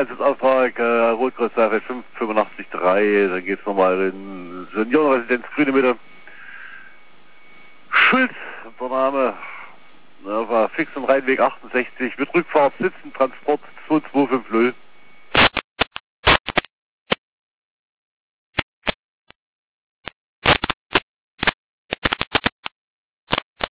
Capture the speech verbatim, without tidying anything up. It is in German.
Einsatzantrag, äh, Rotkreuz fünf fünfundachtzig drei, dann geht's nochmal in Seniorenresidenz Grüne Mitte. Schulz, der Name, na, war fix im Rheinweg achtundsechzig, mit Rückfahrt, Sitzen, Transport zwei zwei fünf null.